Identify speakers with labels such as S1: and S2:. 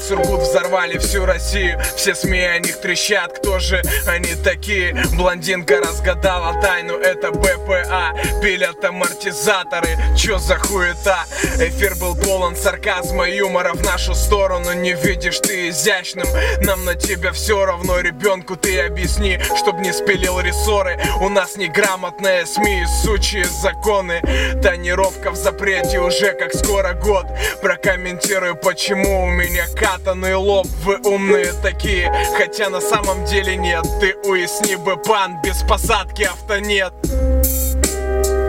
S1: Сургут взорвали всю Россию. Все СМИ о них трещат, кто же они такие? Блондинка разгадала тайну, это БПА. Пилят амортизаторы, чё за хуета? Эфир был полон сарказма и юмора в нашу сторону. Не видишь ты изящным, нам на тебя все равно. Ребенку ты объясни, чтоб не спилил рессоры. У нас неграмотные СМИ и сучьи законы. Тонировка в запрете уже как скоро год. Прокомментирую, почему у меня катанный лоб. Вы умные такие, хотя на самом деле нет. Ты уясни бы, пан, без посадки авто нет.